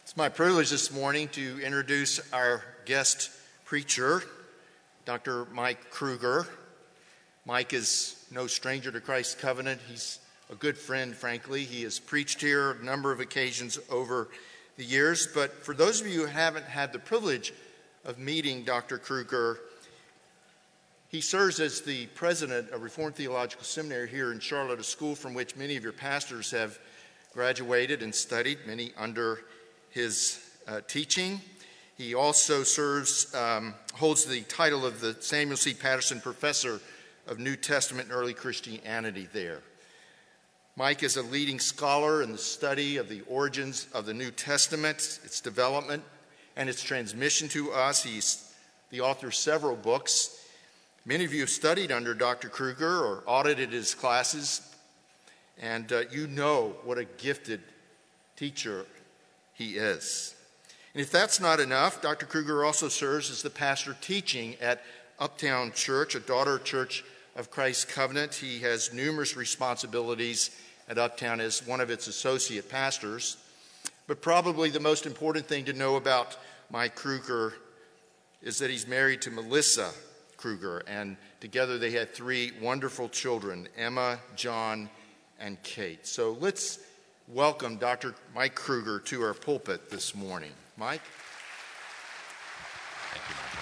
It's my privilege this morning to introduce our guest preacher, Dr. Mike Kruger. Mike is no stranger to Christ's Covenant. He's a good friend, frankly. He has preached here a number of occasions over the years. But for those of you who haven't had the privilege of meeting Dr. Kruger, he serves as the president of Reformed Theological Seminary here in Charlotte, a school from which many of your pastors have graduated and studied, many under his teaching. He also holds the title of the Samuel C. Patterson Professor of New Testament and Early Christianity there. Mike is a leading scholar in the study of the origins of the New Testament, its development, and its transmission to us. He's the author of several books. Many of you have studied under Dr. Kruger or audited his classes, and you know what a gifted teacher he is. And if that's not enough, Dr. Kruger also serves as the pastor teaching at Uptown Church, a daughter church of Christ's Covenant. He has numerous responsibilities at Uptown as one of its associate pastors. But probably the most important thing to know about Mike Kruger is that he's married to Melissa Kruger, and together they had three wonderful children, Emma, John, and Kate. So let's welcome Dr. Mike Kruger to our pulpit this morning. Mike? Thank you, my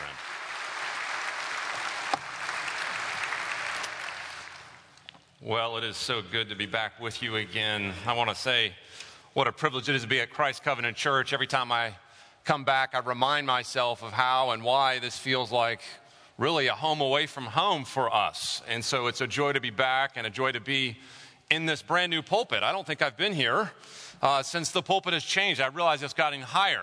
friend. Well, it is so good to be back with you again. I want to say what a privilege it is to be at Christ Covenant Church. Every time I come back, I remind myself of how and why this feels like really a home away from home for us. And so it's a joy to be back and a joy to be in this brand new pulpit. I don't think I've been here since the pulpit has changed. I realize it's gotten higher.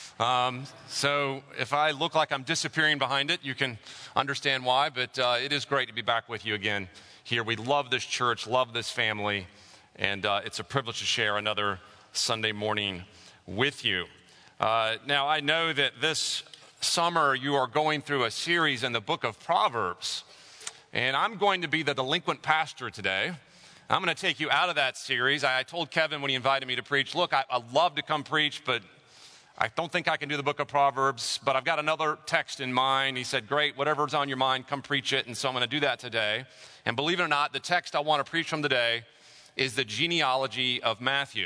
So if I look like I'm disappearing behind it, you can understand why. But it is great to be back with you again here. We love this church, love this family, and it's a privilege to share another Sunday morning with you. Now, I know that this summer you are going through a series in the book of Proverbs, and I'm going to be the delinquent pastor today. I'm going to take you out of that series. I told Kevin when he invited me to preach, look, I'd love to come preach, but I don't think I can do the book of Proverbs, but I've got another text in mind. He said, great, whatever's on your mind, come preach it. And so I'm going to do that today. And believe it or not, the text I want to preach from today is the genealogy of Matthew.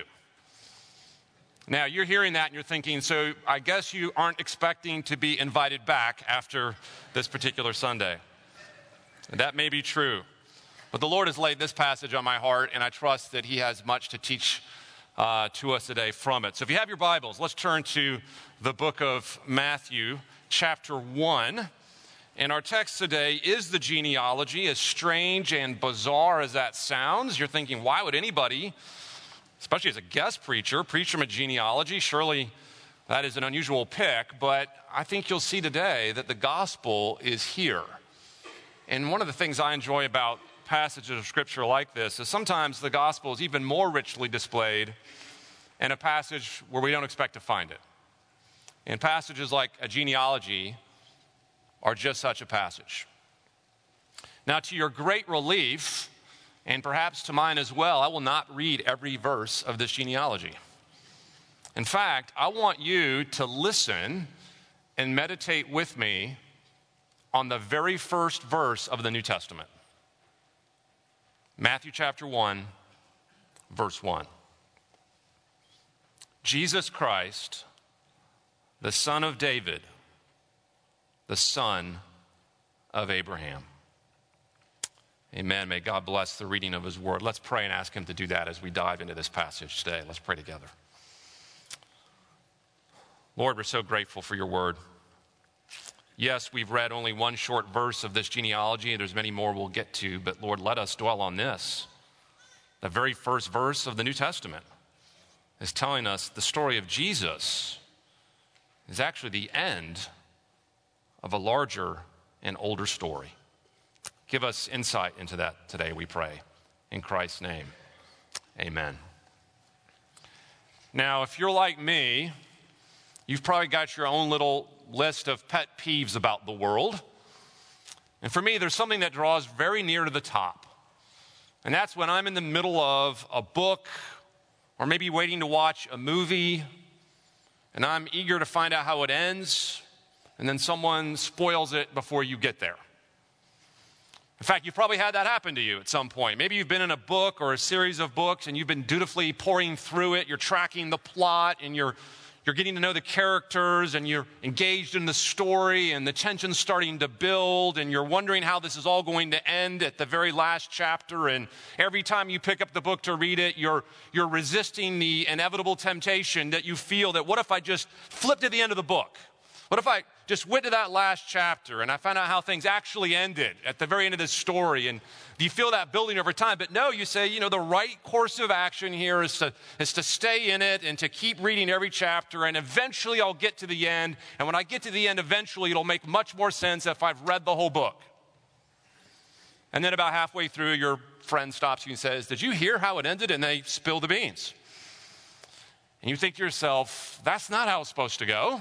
Now, you're hearing that and you're thinking, so I guess you aren't expecting to be invited back after this particular Sunday. And that may be true. But the Lord has laid this passage on my heart, and I trust that he has much to teach to us today from it. So if you have your Bibles, let's turn to the book of Matthew, chapter 1. And our text today is the genealogy. As strange and bizarre as that sounds, you're thinking, why would anybody, especially as a guest preacher, preach from a genealogy? Surely that is an unusual pick, but I think you'll see today that the gospel is here. And one of the things I enjoy about passages of scripture like this is sometimes the gospel is even more richly displayed in a passage where we don't expect to find it. And passages like a genealogy are just such a passage. Now, to your great relief, and perhaps to mine as well, I will not read every verse of this genealogy. In fact, I want you to listen and meditate with me on the very first verse of the New Testament. Matthew chapter 1, verse 1. Jesus Christ, the son of David, the son of Abraham. Amen. May God bless the reading of his word. Let's pray and ask him to do that as we dive into this passage today. Let's pray together. Lord, we're so grateful for your word. Yes, we've read only one short verse of this genealogy, and there's many more we'll get to, but Lord, let us dwell on this. The very first verse of the New Testament is telling us the story of Jesus is actually the end of a larger and older story. Give us insight into that today, we pray. In Christ's name, amen. Now, if you're like me, you've probably got your own little list of pet peeves about the world. And for me, there's something that draws very near to the top. And that's when I'm in the middle of a book or maybe waiting to watch a movie and I'm eager to find out how it ends, and then someone spoils it before you get there. In fact, you've probably had that happen to you at some point. Maybe you've been in a book or a series of books and you've been dutifully pouring through it. You're tracking the plot and you're getting to know the characters and you're engaged in the story and the tension's starting to build and you're wondering how this is all going to end at the very last chapter. And every time you pick up the book to read it, you're resisting the inevitable temptation that you feel that what if I just flip to the end of the book? What if I just went to that last chapter and I found out how things actually ended at the very end of this story? And do you feel that building over time? But no, you say, the right course of action here is to stay in it and to keep reading every chapter. And eventually I'll get to the end. And when I get to the end, eventually it'll make much more sense if I've read the whole book. And then about halfway through, your friend stops you and says, did you hear how it ended? And they spill the beans. And you think to yourself, that's not how it's supposed to go.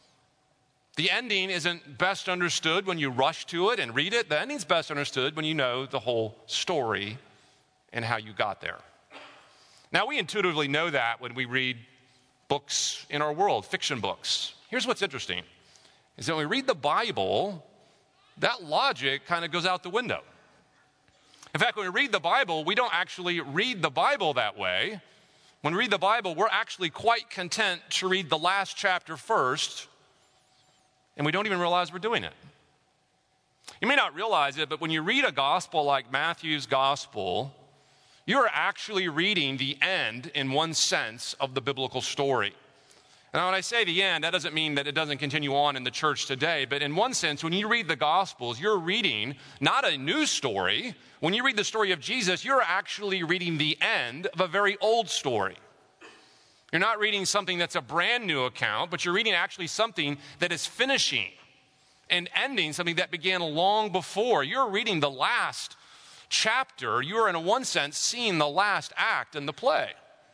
The ending isn't best understood when you rush to it and read it. The ending's best understood when you know the whole story and how you got there. Now, we intuitively know that when we read books in our world, fiction books. Here's what's interesting, is that when we read the Bible, that logic kind of goes out the window. In fact, when we read the Bible, we don't actually read the Bible that way. When we read the Bible, we're actually quite content to read the last chapter first, and we don't even realize we're doing it. You may not realize it, but when you read a gospel like Matthew's gospel, you're actually reading the end, in one sense, of the biblical story. Now, when I say the end, that doesn't mean that it doesn't continue on in the church today, but in one sense, when you read the gospels, you're reading not a new story. When you read the story of Jesus, you're actually reading the end of a very old story. You're not reading something that's a brand new account, but you're reading actually something that is finishing and ending something that began long before. You're reading the last chapter. You're, in one sense, seeing the last act in the play.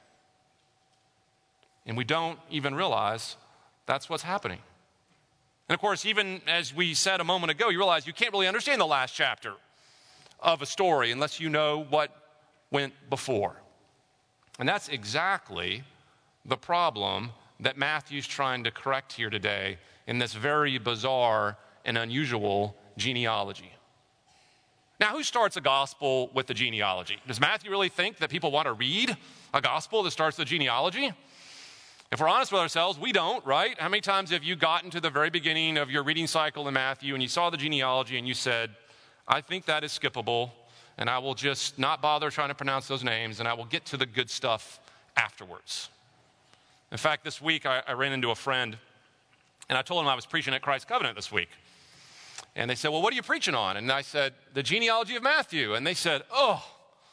And we don't even realize that's what's happening. And of course, even as we said a moment ago, you realize you can't really understand the last chapter of a story unless you know what went before. And that's exactly the problem that Matthew's trying to correct here today in this very bizarre and unusual genealogy. Now, who starts a gospel with the genealogy? Does Matthew really think that people want to read a gospel that starts the genealogy? If we're honest with ourselves, we don't, right? How many times have you gotten to the very beginning of your reading cycle in Matthew and you saw the genealogy and you said, I think that is skippable, and I will just not bother trying to pronounce those names, and I will get to the good stuff afterwards. In fact, this week I ran into a friend, and I told him I was preaching at Christ Covenant this week. And they said, well, what are you preaching on? And I said, the genealogy of Matthew. And they said, oh,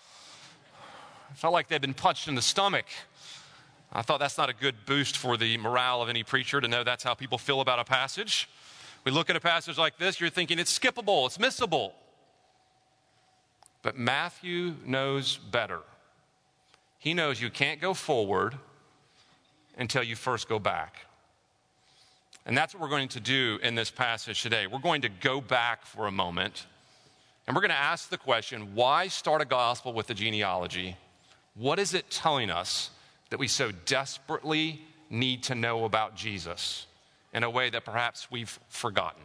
I felt like they'd been punched in the stomach. I thought that's not a good boost for the morale of any preacher to know that's how people feel about a passage. We look at a passage like this, you're thinking it's skippable, it's missable. But Matthew knows better. He knows you can't go forward until you first go back. And that's what we're going to do in this passage today. We're going to go back for a moment, and we're going to ask the question, why start a gospel with a genealogy? What is it telling us that we so desperately need to know about Jesus in a way that perhaps we've forgotten?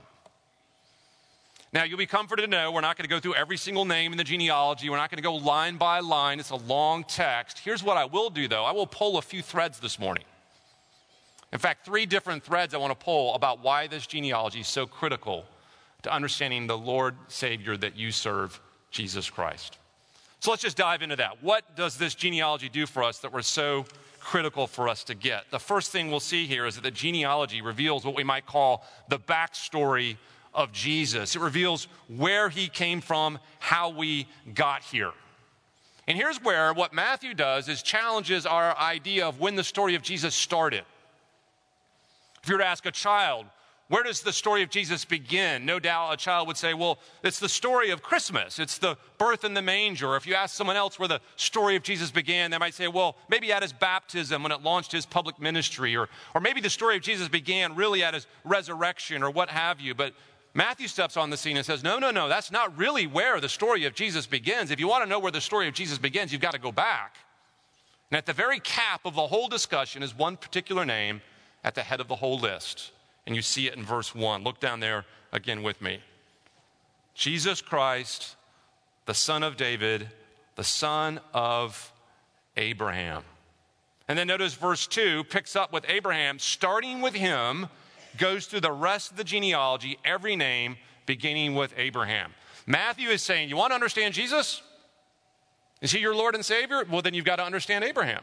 Now, you'll be comforted to know we're not going to go through every single name in the genealogy. We're not going to go line by line. It's a long text. Here's what I will do, though. I will pull a few threads this morning. In fact, 3 different threads I want to pull about why this genealogy is so critical to understanding the Lord Savior that you serve, Jesus Christ. So let's just dive into that. What does this genealogy do for us that we're so critical for us to get? The first thing we'll see here is that the genealogy reveals what we might call the backstory of Jesus. It reveals where he came from, how we got here. And here's where what Matthew does is challenges our idea of when the story of Jesus started. If you were to ask a child, where does the story of Jesus begin? No doubt a child would say, well, it's the story of Christmas. It's the birth in the manger. Or if you ask someone else where the story of Jesus began, they might say, well, maybe at his baptism when it launched his public ministry. Or maybe the story of Jesus began really at his resurrection or what have you. But Matthew steps on the scene and says, no, that's not really where the story of Jesus begins. If you want to know where the story of Jesus begins, you've got to go back. And at the very cap of the whole discussion is one particular name, at the head of the whole list. And you see it in verse 1. Look down there again with me. Jesus Christ, the son of David, the son of Abraham. And then notice verse 2 picks up with Abraham, starting with him, goes through the rest of the genealogy, every name beginning with Abraham. Matthew is saying, you want to understand Jesus? Is he your Lord and Savior? Well, then you've got to understand Abraham.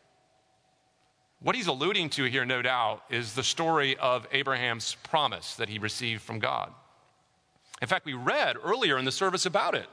What he's alluding to here, no doubt, is the story of Abraham's promise that he received from God. In fact, we read earlier in the service about it.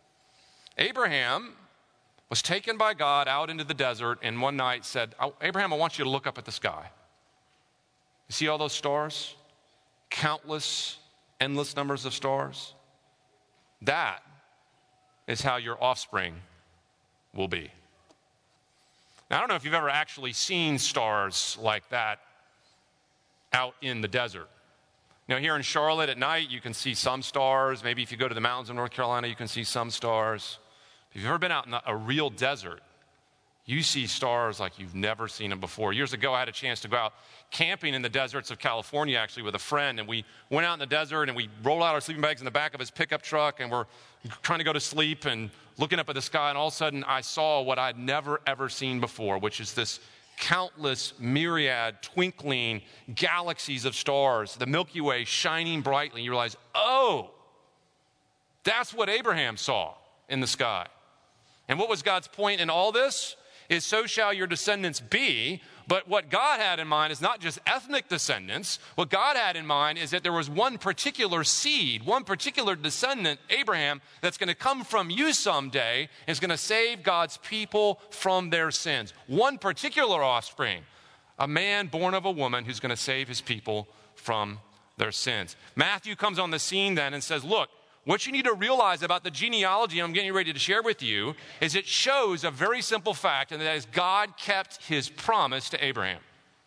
Abraham was taken by God out into the desert and one night said, Abraham, I want you to look up at the sky. You see all those stars? Countless, endless numbers of stars. That is how your offspring will be. Now, I don't know if you've ever actually seen stars like that out in the desert. Now, here in Charlotte at night, you can see some stars. Maybe if you go to the mountains of North Carolina, you can see some stars. If you've ever been out in a real desert, you see stars like you've never seen them before. Years ago, I had a chance to go out camping in the deserts of California, actually, with a friend. And we went out in the desert, and we rolled out our sleeping bags in the back of his pickup truck, and we're trying to go to sleep and looking up at the sky. And all of a sudden, I saw what I'd never, ever seen before, which is this countless, myriad, twinkling galaxies of stars, the Milky Way shining brightly. You realize, oh, that's what Abraham saw in the sky. And what was God's point in all this? Is so shall your descendants be. But what God had in mind is not just ethnic descendants. What God had in mind is that there was one particular seed, one particular descendant, Abraham, that's going to come from you someday and is going to save God's people from their sins. One particular offspring, a man born of a woman who's going to save his people from their sins. Matthew comes on the scene then and says, look, what you need to realize about the genealogy I'm getting ready to share with you is it shows a very simple fact, and that is God kept his promise to Abraham.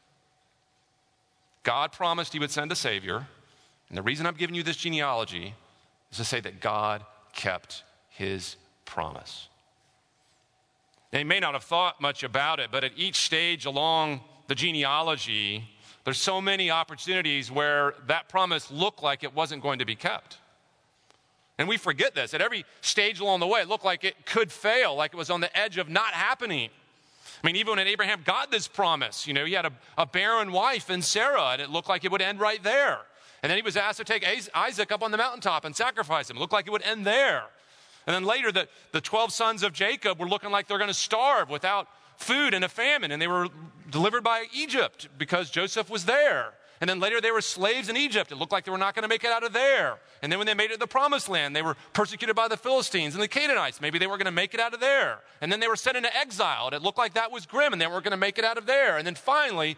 God promised he would send a Savior, and the reason I'm giving you this genealogy is to say that God kept his promise. Now, you may not have thought much about it, but at each stage along the genealogy, there's so many opportunities where that promise looked like it wasn't going to be kept. And we forget this. At every stage along the way, it looked like it could fail, like it was on the edge of not happening. I mean, even when Abraham got this promise, he had a barren wife in Sarah, and it looked like it would end right there. And then he was asked to take Isaac up on the mountaintop and sacrifice him. It looked like it would end there. And then later, the 12 sons of Jacob were looking like they're going to starve without food in a famine, and they were delivered by Egypt because Joseph was there. And then later they were slaves in Egypt. It looked like they were not going to make it out of there. And then when they made it to the promised land, they were persecuted by the Philistines and the Canaanites. Maybe they were going to make it out of there. And then they were sent into exile, and it looked like that was grim, and they weren't going to make it out of there. And then finally,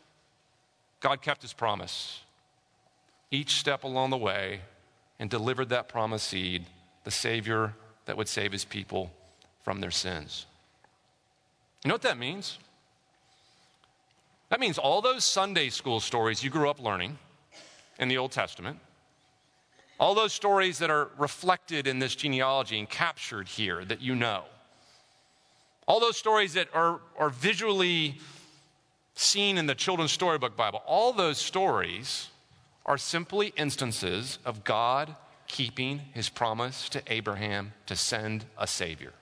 God kept his promise each step along the way and delivered that promised seed, the Savior that would save his people from their sins. You know what that means? That means all those Sunday school stories you grew up learning in the Old Testament, all those stories that are reflected in this genealogy and captured here that you know, all those stories that are visually seen in the Children's Storybook Bible, all those stories are simply instances of God keeping his promise to Abraham to send a Savior.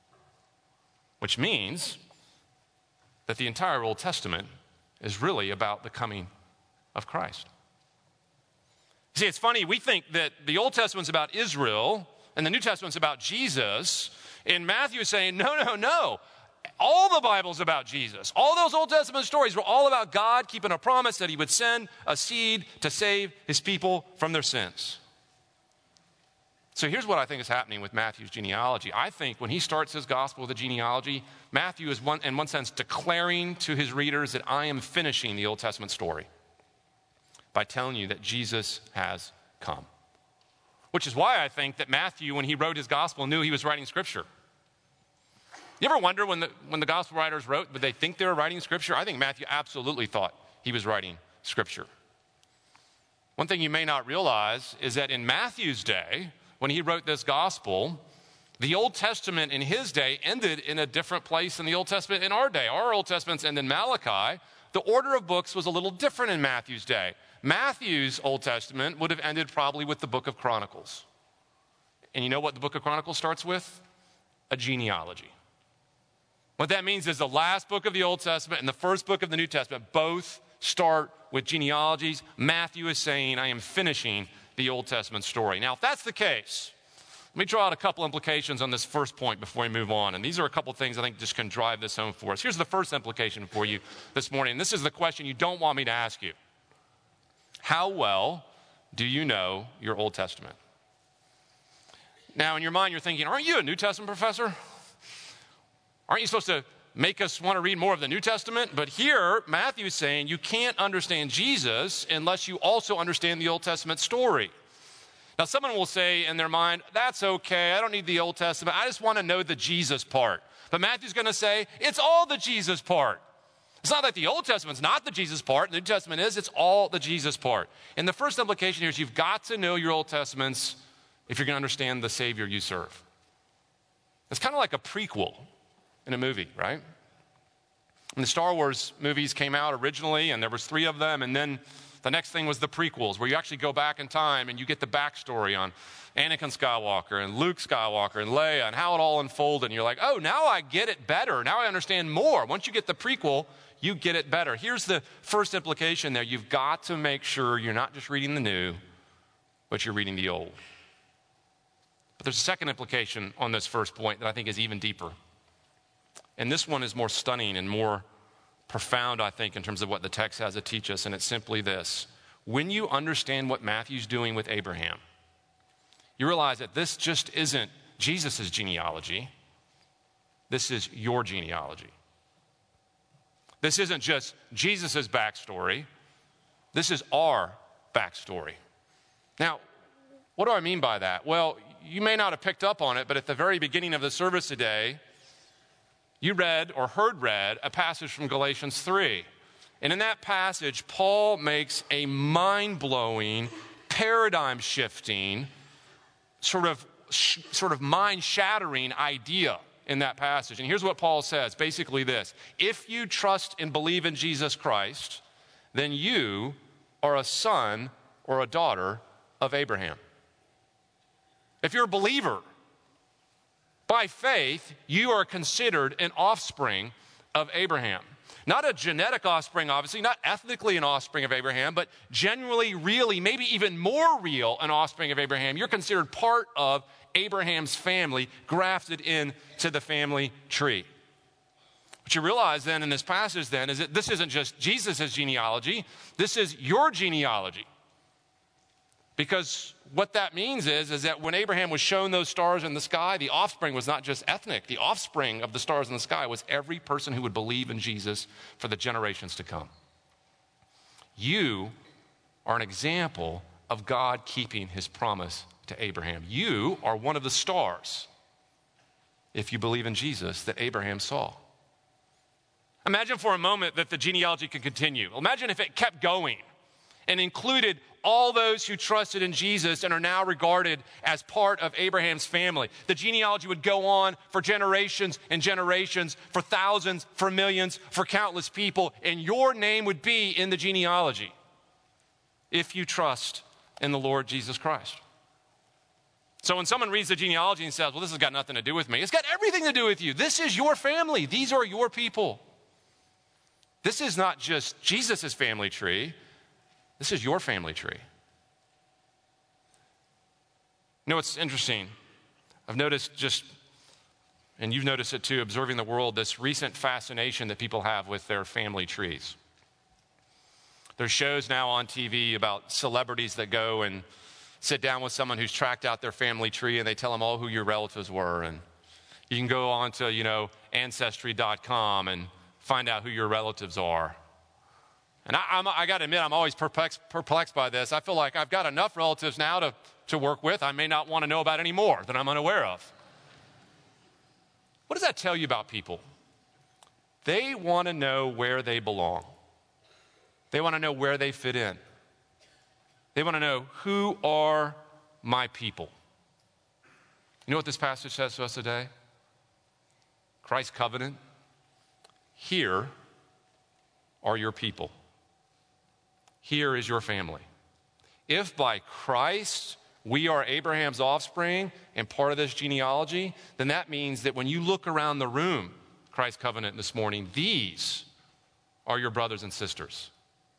Which means that the entire Old Testament is really about the coming of Christ. See, it's funny, we think that the Old Testament's about Israel and the New Testament's about Jesus, and Matthew is saying, no. All the Bible's about Jesus. All those Old Testament stories were all about God keeping a promise that he would send a seed to save his people from their sins. So here's what I think is happening with Matthew's genealogy. I think when he starts his gospel with a genealogy, Matthew is in one sense declaring to his readers that I am finishing the Old Testament story by telling you that Jesus has come. Which is why I think that Matthew, when he wrote his gospel, knew he was writing scripture. You ever wonder when the gospel writers wrote, did they think they were writing scripture? I think Matthew absolutely thought he was writing scripture. One thing you may not realize is that in Matthew's day, when he wrote this gospel, the Old Testament in his day ended in a different place than the Old Testament in our day. Our Old Testaments end in Malachi. the order of books was a little different in Matthew's day. Matthew's Old Testament would have ended probably with the book of Chronicles. And you know what the book of Chronicles starts with? A genealogy. What that means is the last book of the Old Testament and the first book of the New Testament both start with genealogies. Matthew is saying, I am finishing the Old Testament story. Now, if that's the case, let me draw out a couple implications on this first point before we move on. And these are a couple things I think just can drive this home for us. Here's the first implication for you this morning. And this is the question you don't want me to ask you. How well do you know your Old Testament? Now, in your mind, you're thinking, aren't you a New Testament professor? Aren't you supposed to make us want to read more of the New Testament? But here, Matthew is saying you can't understand Jesus unless you also understand the Old Testament story. Now, someone will say in their mind, that's okay, I don't need the Old Testament, I just want to know the Jesus part. But Matthew's going to say, it's all the Jesus part. It's not that the Old Testament's not the Jesus part, the New Testament is, it's all the Jesus part. And the first implication here is you've got to know your Old Testaments if you're going to understand the Savior you serve. It's kind of like a prequel in a movie, right? When the Star Wars movies came out originally, and there was 3 of them, and then the next thing was the prequels, where you actually go back in time and you get the backstory on Anakin Skywalker and Luke Skywalker and Leia and how it all unfolded. And you're like, oh, now I get it better. Now I understand more. Once you get the prequel, you get it better. Here's the first implication there. You've got to make sure you're not just reading the new, but you're reading the old. But there's a second implication on this first point that I think is even deeper. And this one is more stunning and more profound, I think, in terms of what the text has to teach us. And it's simply this. When you understand what Matthew's doing with Abraham, you realize that this just isn't Jesus' genealogy. This is your genealogy. This isn't just Jesus' backstory. This is our backstory. Now, what do I mean by that? Well, you may not have picked up on it, but at the very beginning of the service today, you read or heard read a passage from Galatians 3. And in that passage, Paul makes a mind-blowing, paradigm-shifting, sort of mind-shattering idea in that passage. And here's what Paul says, basically this. If you trust and believe in Jesus Christ, then you are a son or a daughter of Abraham. If you're a believer, by faith, you are considered an offspring of Abraham. Not a genetic offspring, obviously, not ethnically an offspring of Abraham, but genuinely, really, maybe even more real an offspring of Abraham. You're considered part of Abraham's family, grafted into the family tree. What you realize then in this passage then is that this isn't just Jesus' genealogy, this is your genealogy. Because what that means is that when Abraham was shown those stars in the sky, the offspring was not just ethnic. The offspring of the stars in the sky was every person who would believe in Jesus for the generations to come. You are an example of God keeping his promise to Abraham. You are one of the stars, if you believe in Jesus, that Abraham saw. Imagine for a moment that the genealogy could continue. Imagine if it kept going and included all those who trusted in Jesus and are now regarded as part of Abraham's family. The genealogy would go on for generations and generations, for thousands, for millions, for countless people, and your name would be in the genealogy if you trust in the Lord Jesus Christ. So when someone reads the genealogy and says, well, this has got nothing to do with me, it's got everything to do with you. This is your family. These are your people. This is not just Jesus' family tree. This is your family tree. You know what's interesting? I've noticed and you've noticed it too, observing the world, this recent fascination that people have with their family trees. There's shows now on TV about celebrities that go and sit down with someone who's tracked out their family tree and they tell them all who your relatives were. And you can go on to, Ancestry.com and find out who your relatives are. And I got to admit, I'm always perplexed by this. I feel like I've got enough relatives now to work with. I may not want to know about any more that I'm unaware of. What does that tell you about people? They want to know where they belong. They want to know where they fit in. They want to know, who are my people? You know what this passage says to us today? Christ's covenant. Here are your people. Here is your family. If by Christ we are Abraham's offspring and part of this genealogy, then that means that when you look around the room, Christ Covenant this morning, these are your brothers and sisters.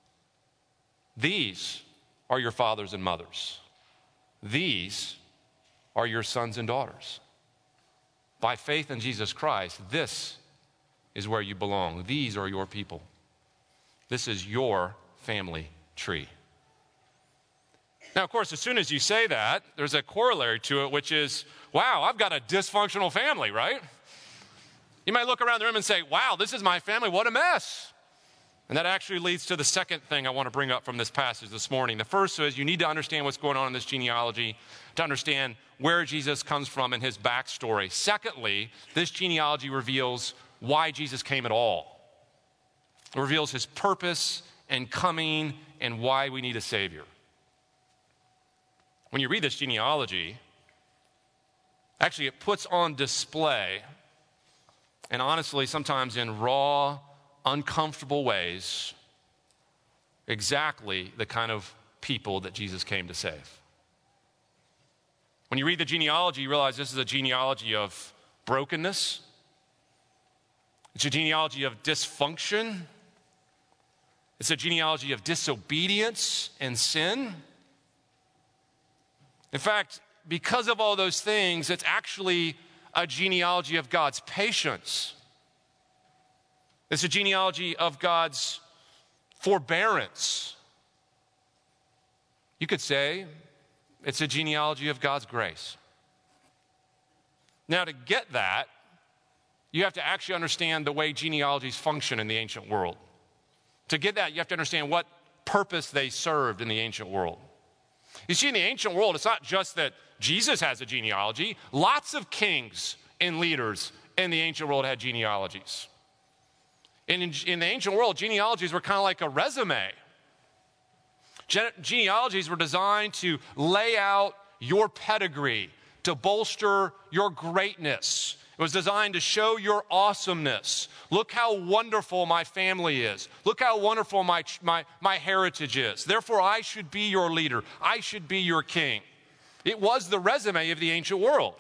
These are your fathers and mothers. These are your sons and daughters. By faith in Jesus Christ, this is where you belong. These are your people. This is your family tree. Now, of course, as soon as you say that, there's a corollary to it, which is, wow, I've got a dysfunctional family, right? You might look around the room and say, wow, this is my family, what a mess. And that actually leads to the second thing I want to bring up from this passage this morning. The first is you need to understand what's going on in this genealogy to understand where Jesus comes from and his backstory. Secondly, this genealogy reveals why Jesus came at all. It reveals his purpose and coming and why we need a Savior. When you read this genealogy, actually it puts on display, and honestly sometimes in raw, uncomfortable ways, exactly the kind of people that Jesus came to save. When you read the genealogy, you realize this is a genealogy of brokenness. It's a genealogy of dysfunction. It's a genealogy of disobedience and sin. In fact, because of all those things, it's actually a genealogy of God's patience. It's a genealogy of God's forbearance. You could say it's a genealogy of God's grace. Now, to get that, you have to actually understand the way genealogies function in the ancient world. To get that, you have to understand what purpose they served in the ancient world. You see, in the ancient world, it's not just that Jesus has a genealogy. Lots of kings and leaders in the ancient world had genealogies. In the ancient world, genealogies were kind of like a resume. Genealogies were designed to lay out your pedigree, to bolster your greatness. It was designed to show your awesomeness. Look how wonderful my family is. Look how wonderful my heritage is. Therefore, I should be your leader. I should be your king. It was the resume of the ancient world.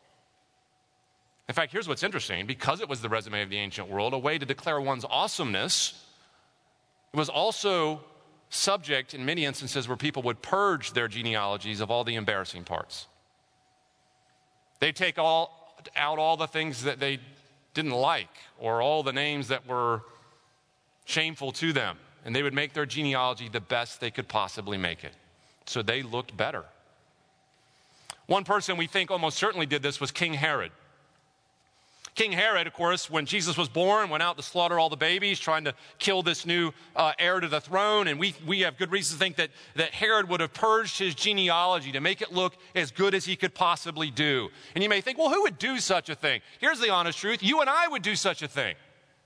In fact, here's what's interesting. Because it was the resume of the ancient world, a way to declare one's awesomeness, it was also subject in many instances where people would purge their genealogies of all the embarrassing parts. They'd take out all the things that they didn't like or all the names that were shameful to them, and they would make their genealogy the best they could possibly make it so they looked better. One person we think almost certainly did this was King Herod. King Herod, of course, when Jesus was born, went out to slaughter all the babies, trying to kill this new heir to the throne. And we have good reason to think that Herod would have purged his genealogy to make it look as good as he could possibly do. And you may think, well, who would do such a thing? Here's the honest truth. You and I would do such a thing.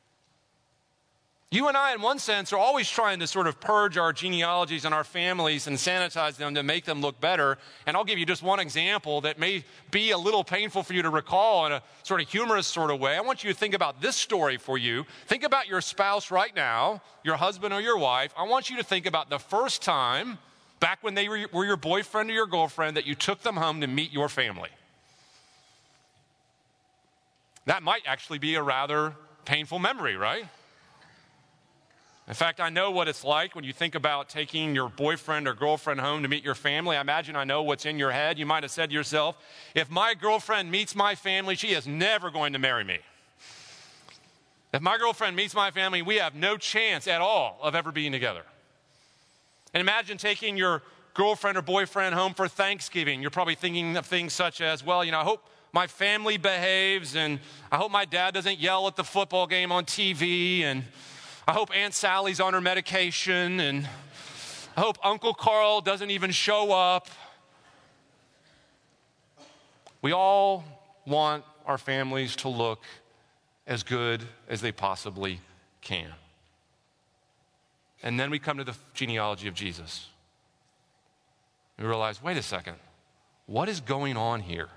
You and I, in one sense, are always trying to sort of purge our genealogies and our families and sanitize them to make them look better. And I'll give you just one example that may be a little painful for you to recall in a sort of humorous sort of way. I want you to think about this story for you. Think about your spouse right now, your husband or your wife. I want you to think about the first time, back when they were your boyfriend or your girlfriend, that you took them home to meet your family. That might actually be a rather painful memory, right? In fact, I know what it's like when you think about taking your boyfriend or girlfriend home to meet your family. I imagine I know what's in your head. You might have said to yourself, if my girlfriend meets my family, she is never going to marry me. If my girlfriend meets my family, we have no chance at all of ever being together. And imagine taking your girlfriend or boyfriend home for Thanksgiving. You're probably thinking of things such as, well, I hope my family behaves, and I hope my dad doesn't yell at the football game on TV, and I hope Aunt Sally's on her medication, and I hope Uncle Carl doesn't even show up. We all want our families to look as good as they possibly can. And then we come to the genealogy of Jesus. We realize, wait a second, what is going on here?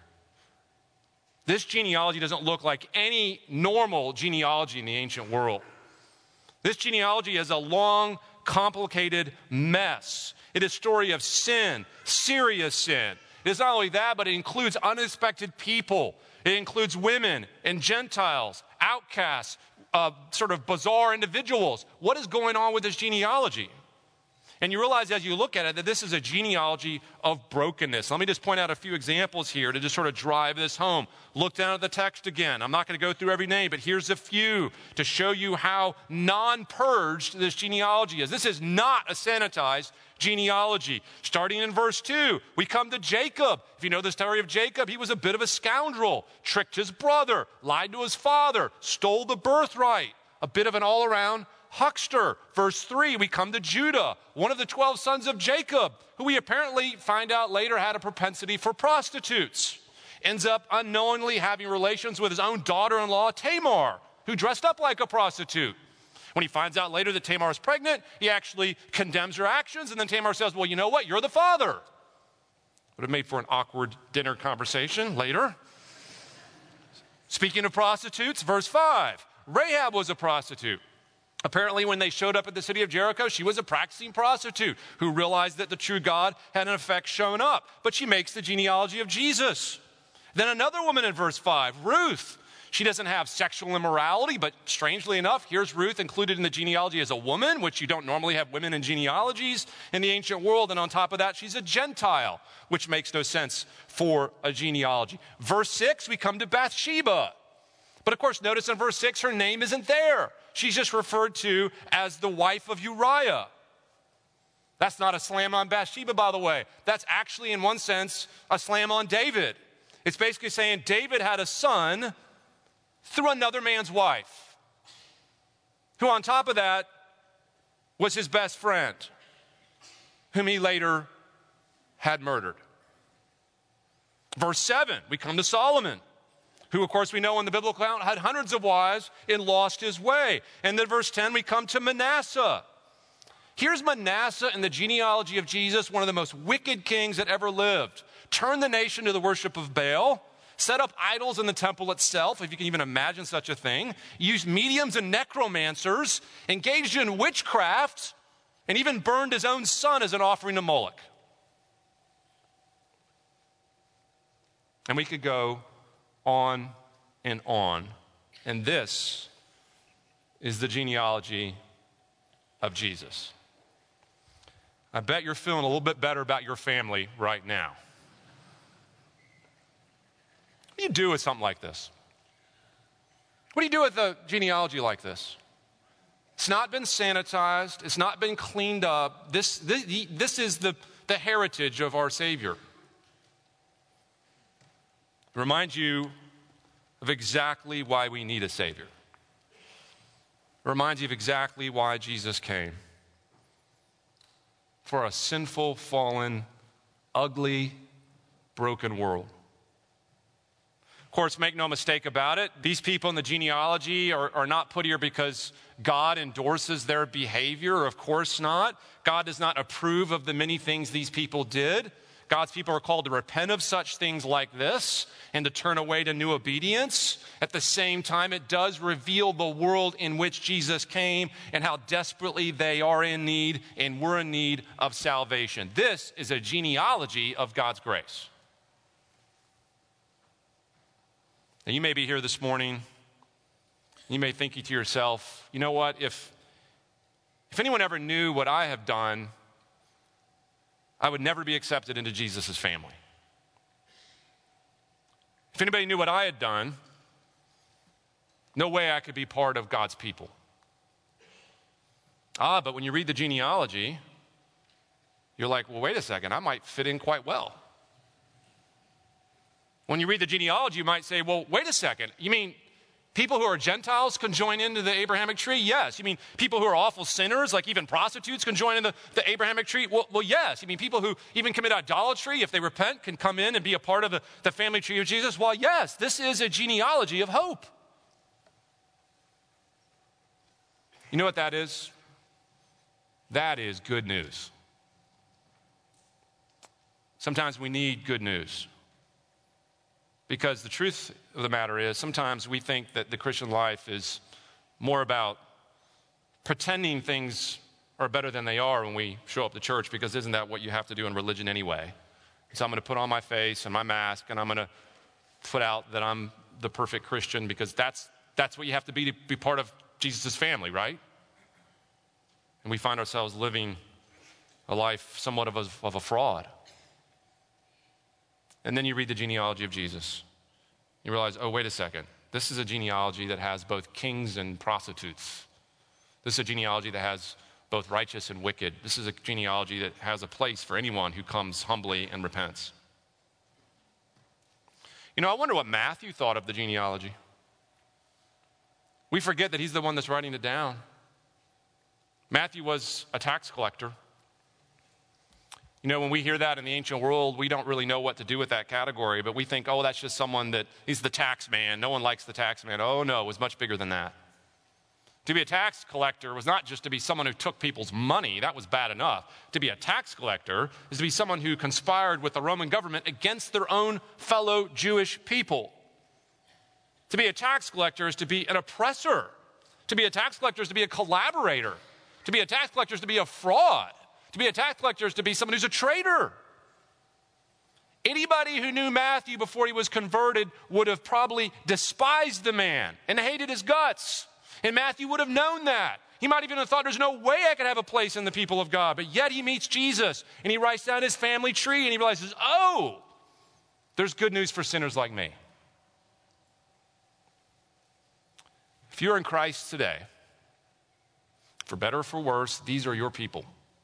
This genealogy doesn't look like any normal genealogy in the ancient world. This genealogy is a long, complicated mess. It is a story of sin, serious sin. It is not only that, but it includes unexpected people. It includes women and Gentiles, outcasts, sort of bizarre individuals. What is going on with this genealogy? And you realize as you look at it that this is a genealogy of brokenness. Let me just point out a few examples here to just sort of drive this home. Look down at the text again. I'm not going to go through every name, but here's a few to show you how non-purged this genealogy is. This is not a sanitized genealogy. Starting in verse 2, we come to Jacob. If you know the story of Jacob, he was a bit of a scoundrel, tricked his brother, lied to his father, stole the birthright, a bit of an all-around huckster. Verse 3, we come to Judah, one of the 12 sons of Jacob, who we apparently find out later had a propensity for prostitutes. Ends up unknowingly having relations with his own daughter-in-law, Tamar, who dressed up like a prostitute. When he finds out later that Tamar is pregnant, he actually condemns her actions, and then Tamar says, well, you know what? You're the father. Would have made for an awkward dinner conversation later. Speaking of prostitutes, verse 5, Rahab was a prostitute. Apparently, when they showed up at the city of Jericho, she was a practicing prostitute who realized that the true God had in effect shown up. But she makes the genealogy of Jesus. Then another woman in verse 5, Ruth. She doesn't have sexual immorality, but strangely enough, here's Ruth included in the genealogy as a woman, which you don't normally have women in genealogies in the ancient world. And on top of that, she's a Gentile, which makes no sense for a genealogy. Verse 6, we come to Bathsheba. But of course, notice in verse 6, her name isn't there. She's just referred to as the wife of Uriah. That's not a slam on Bathsheba, by the way. That's actually, in one sense, a slam on David. It's basically saying David had a son through another man's wife, who on top of that was his best friend, whom he later had murdered. Verse 7, we come to Solomon, who, of course, we know in the biblical account had hundreds of wives and lost his way. And then verse 10, we come to Manasseh. Here's Manasseh in the genealogy of Jesus, one of the most wicked kings that ever lived. Turned the nation to the worship of Baal, set up idols in the temple itself, if you can even imagine such a thing, used mediums and necromancers, engaged in witchcraft, and even burned his own son as an offering to Moloch. And we could go on and on. And this is the genealogy of Jesus. I bet you're feeling a little bit better about your family right now. What do you do with something like this? What do you do with a genealogy like this? It's not been sanitized. It's not been cleaned up. This is the heritage of our Savior. It reminds you of exactly why we need a Savior. It reminds you of exactly why Jesus came. For a sinful, fallen, ugly, broken world. Of course, make no mistake about it, these people in the genealogy are not put here because God endorses their behavior. Of course not. God does not approve of the many things these people did. God's people are called to repent of such things like this and to turn away to new obedience. At the same time, it does reveal the world in which Jesus came and how desperately they are in need and we're in need of salvation. This is a genealogy of God's grace. And you may be here this morning, you may be thinking to yourself, you know what, if anyone ever knew what I have done, I would never be accepted into Jesus' family. If anybody knew what I had done, no way I could be part of God's people. But when you read the genealogy, you're like, well, wait a second, I might fit in quite well. When you read the genealogy, you might say, well, wait a second, you mean people who are Gentiles can join into the Abrahamic tree? Yes. You mean people who are awful sinners, like even prostitutes, can join in the Abrahamic tree? Well, yes. You mean people who even commit idolatry, if they repent, can come in and be a part of the family tree of Jesus? Well, yes. This is a genealogy of hope. You know what that is? That is good news. Sometimes we need good news. Because the truth of the matter is, sometimes we think that the Christian life is more about pretending things are better than they are when we show up to church, because isn't that what you have to do in religion anyway? So I'm going to put on my face and my mask, and I'm going to put out that I'm the perfect Christian, because that's what you have to be part of Jesus' family, right? And we find ourselves living a life somewhat of a fraud. And then you read the genealogy of Jesus. You realize, oh, wait a second. This is a genealogy that has both kings and prostitutes. This is a genealogy that has both righteous and wicked. This is a genealogy that has a place for anyone who comes humbly and repents. You know, I wonder what Matthew thought of the genealogy. We forget that he's the one that's writing it down. Matthew was a tax collector. You know, when we hear that in the ancient world, we don't really know what to do with that category, but we think, oh, that's just someone he's the tax man. No one likes the tax man. Oh, no, it was much bigger than that. To be a tax collector was not just to be someone who took people's money. That was bad enough. To be a tax collector is to be someone who conspired with the Roman government against their own fellow Jewish people. To be a tax collector is to be an oppressor. To be a tax collector is to be a collaborator. To be a tax collector is to be a fraud. To be a tax collector is to be someone who's a traitor. Anybody who knew Matthew before he was converted would have probably despised the man and hated his guts. And Matthew would have known that. He might even have thought, there's no way I could have a place in the people of God. But yet he meets Jesus, and he writes down his family tree, and he realizes, oh, there's good news for sinners like me. If you're in Christ today, for better or for worse, these are your people.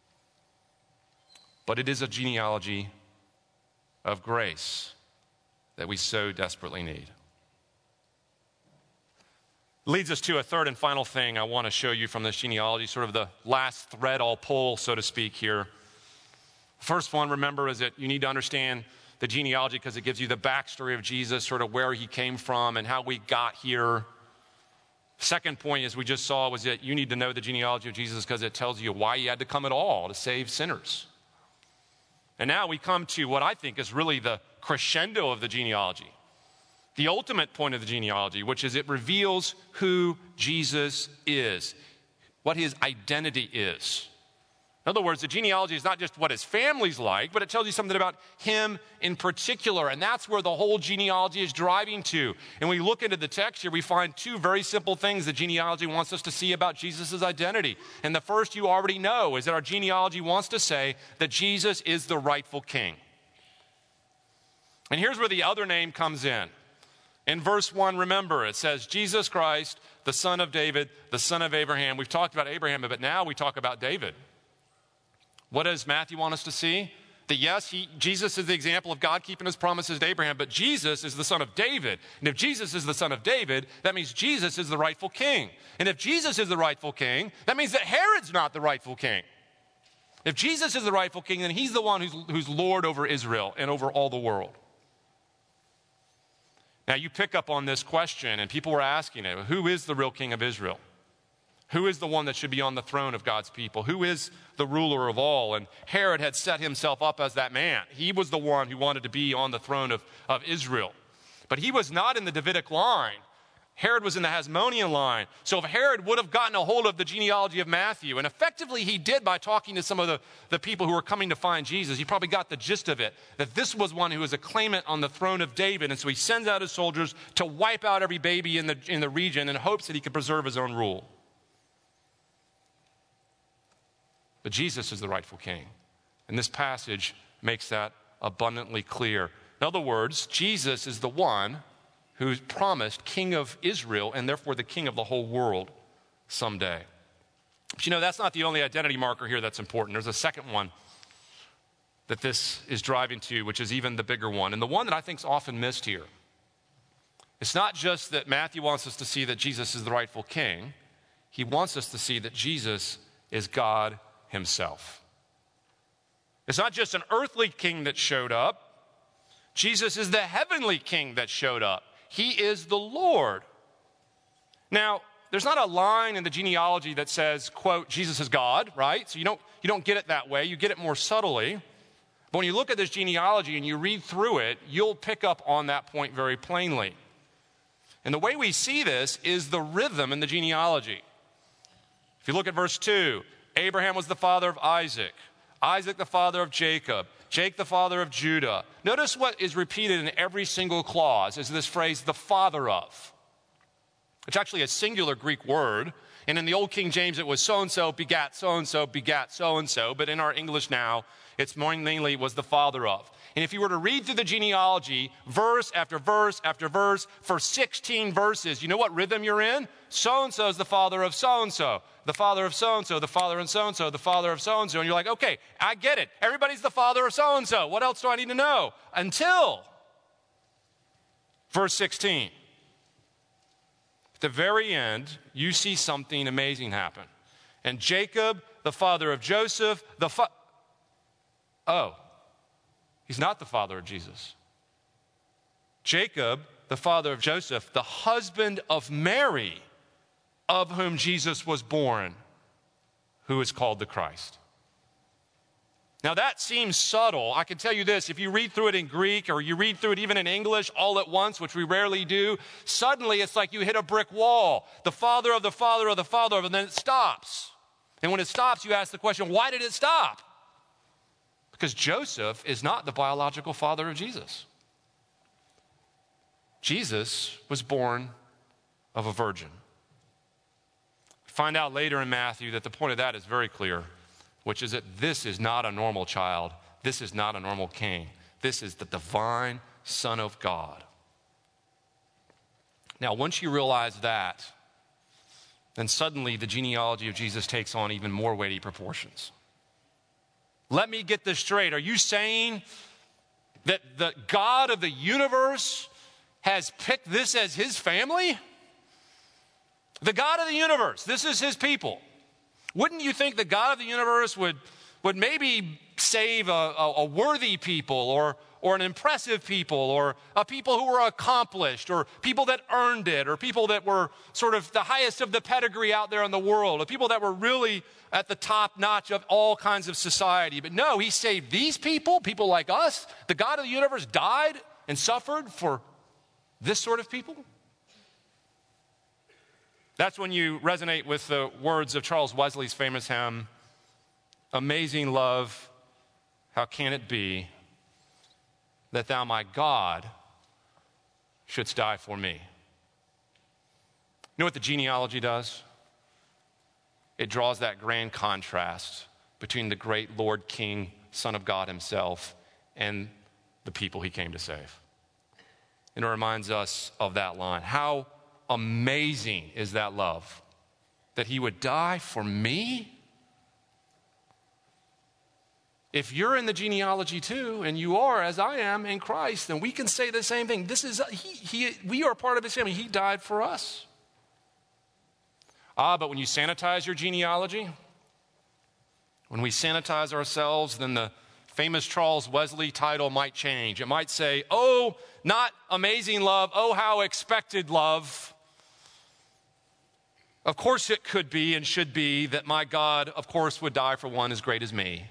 But it is a genealogy of grace that we so desperately need. Leads us to a third and final thing I want to show you from this genealogy, sort of the last thread I'll pull, so to speak, here. First one, remember, is that you need to understand the genealogy because it gives you the backstory of Jesus, sort of where he came from and how we got here. Second point, as we just saw, was that you need to know the genealogy of Jesus because it tells you why he had to come at all, to save sinners. And now we come to what I think is really the crescendo of the genealogy. The ultimate point of the genealogy, which is it reveals who Jesus is, what his identity is. In other words, the genealogy is not just what his family's like, but it tells you something about him in particular. And that's where the whole genealogy is driving to. And when we look into the text here, we find two very simple things the genealogy wants us to see about Jesus' identity. And the first you already know is that our genealogy wants to say that Jesus is the rightful king. And here's where the other name comes in. In verse 1, remember, it says, Jesus Christ, the son of David, the son of Abraham. We've talked about Abraham, but now we talk about David. What does Matthew want us to see? That yes, Jesus is the example of God keeping his promises to Abraham, but Jesus is the son of David. And if Jesus is the son of David, that means Jesus is the rightful king. And if Jesus is the rightful king, that means that Herod's not the rightful king. If Jesus is the rightful king, then he's the one who's Lord over Israel and over all the world. Now, you pick up on this question, and people were asking it, who is the real king of Israel? Who is the one that should be on the throne of God's people? Who is the ruler of all? And Herod had set himself up as that man. He was the one who wanted to be on the throne of Israel. But he was not in the Davidic line. Herod was in the Hasmonean line. So if Herod would have gotten a hold of the genealogy of Matthew, and effectively he did by talking to some of the people who were coming to find Jesus, he probably got the gist of it, that this was one who was a claimant on the throne of David. And so he sends out his soldiers to wipe out every baby in the region in hopes that he could preserve his own rule. But Jesus is the rightful king. And this passage makes that abundantly clear. In other words, Jesus is the one who's promised king of Israel and therefore the king of the whole world someday. But you know, that's not the only identity marker here that's important. There's a second one that this is driving to, which is even the bigger one, and the one that I think is often missed here. It's not just that Matthew wants us to see that Jesus is the rightful king. He wants us to see that Jesus is God himself. It's not just an earthly king that showed up. Jesus is the heavenly king that showed up. He is the Lord. Now, there's not a line in the genealogy that says, quote, Jesus is God, right? So you don't get it that way. You get it more subtly. But when you look at this genealogy and you read through it, you'll pick up on that point very plainly. And the way we see this is the rhythm in the genealogy. If you look at verse 2, Abraham was the father of Isaac, Isaac the father of Jacob, Jake the father of Judah. Notice what is repeated in every single clause is this phrase, the father of. It's actually a singular Greek word. And in the old King James, it was so-and-so begat so-and-so begat so-and-so. But in our English now, it's more mainly was the father of. And if you were to read through the genealogy, verse after verse after verse, for 16 verses, you know what rhythm you're in? So-and-so is the father of so-and-so, the father of so-and-so, the father of so-and-so, the father of so-and-so. And you're like, okay, I get it. Everybody's the father of so-and-so. What else do I need to know? Until verse 16. At the very end, you see something amazing happen. And Jacob, the father of Joseph, he's not the father of Jesus. Jacob, the father of Joseph, the husband of Mary, of whom Jesus was born, who is called the Christ. Now that seems subtle. I can tell you this, if you read through it in Greek or you read through it even in English all at once, which we rarely do, suddenly it's like you hit a brick wall. The father of the father of the father of, and then it stops. And when it stops, you ask the question, why did it stop? Because Joseph is not the biological father of Jesus. Jesus was born of a virgin. We find out later in Matthew that the point of that is very clear, which is that this is not a normal child. This is not a normal king. This is the divine Son of God. Now, once you realize that, then suddenly the genealogy of Jesus takes on even more weighty proportions. Let me get this straight. Are you saying that the God of the universe has picked this as his family? The God of the universe, this is his people. Wouldn't you think the God of the universe would maybe save a worthy people or an impressive people or a people who were accomplished or people that earned it or people that were sort of the highest of the pedigree out there in the world or people that were really at the top notch of all kinds of society? But no, he saved these people like us. The God of the universe died and suffered for this sort of people. That's when you resonate with the words of Charles Wesley's famous hymn, "Amazing love, how can it be that thou, my God, shouldst die for me?" You know what the genealogy does? It draws that grand contrast between the great Lord King, Son of God himself, and the people he came to save. And it reminds us of that line. How amazing is that love, that he would die for me? If you're in the genealogy too, and you are, as I am, in Christ, then we can say the same thing. This is we are part of his family. He died for us. But when you sanitize your genealogy, when we sanitize ourselves, then the famous Charles Wesley title might change. It might say, "Oh, not amazing love, oh, how expected love." Of course it could be and should be that my God, of course, would die for one as great as me.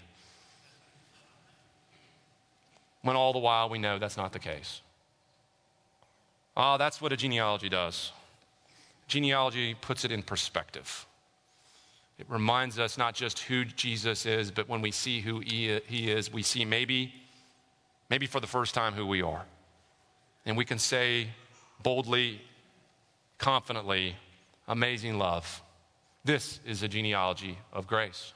When all the while we know that's not the case. That's what a genealogy does. Genealogy puts it in perspective. It reminds us not just who Jesus is, but when we see who he is, we see maybe for the first time who we are. And we can say boldly, confidently, amazing love. This is a genealogy of grace.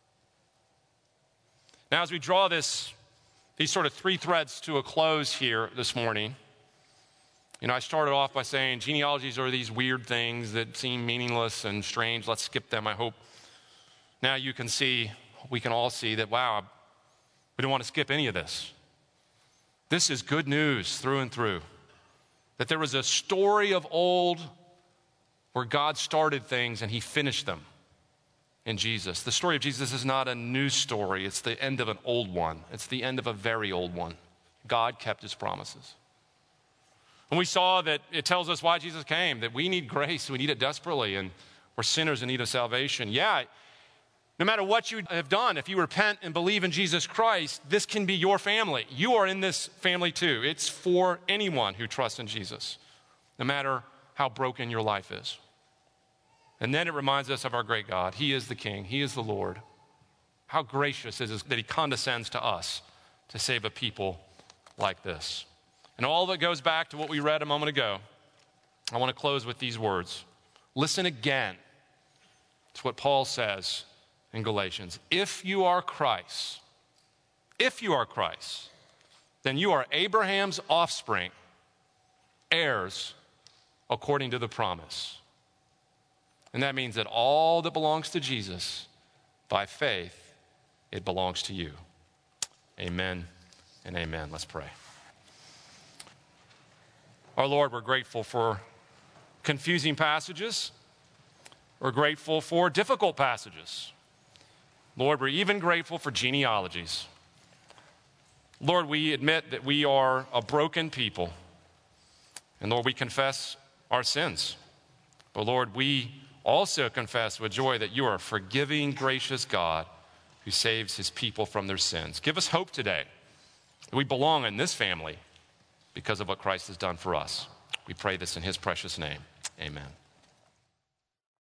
Now, as we draw these sort of three threads to a close here this morning, I started off by saying genealogies are these weird things that seem meaningless and strange. Let's skip them. I hope now we can all see that, wow, we don't want to skip any of this. This is good news through and through. That there was a story of old where God started things and he finished them in Jesus. The story of Jesus is not a new story. It's the end of an old one. It's the end of a very old one. God kept his promises. And we saw that it tells us why Jesus came, that we need grace, we need it desperately, and we're sinners in need of salvation. Yeah, no matter what you have done, if you repent and believe in Jesus Christ, this can be your family. You are in this family too. It's for anyone who trusts in Jesus, no matter how broken your life is. And then it reminds us of our great God. He is the King. He is the Lord. How gracious it is that he condescends to us to save a people like this. And all that goes back to what we read a moment ago. I want to close with these words. Listen again to what Paul says in Galatians. If you are Christ, then you are Abraham's offspring, heirs according to the promise. And that means that all that belongs to Jesus, by faith, it belongs to you. Amen and amen. Let's pray. Our Lord, we're grateful for confusing passages. We're grateful for difficult passages. Lord, we're even grateful for genealogies. Lord, we admit that we are a broken people. And Lord, we confess our sins. But Lord, we also confess with joy that you are a forgiving, gracious God who saves his people from their sins. Give us hope today that we belong in this family because of what Christ has done for us. We pray this in his precious name. Amen.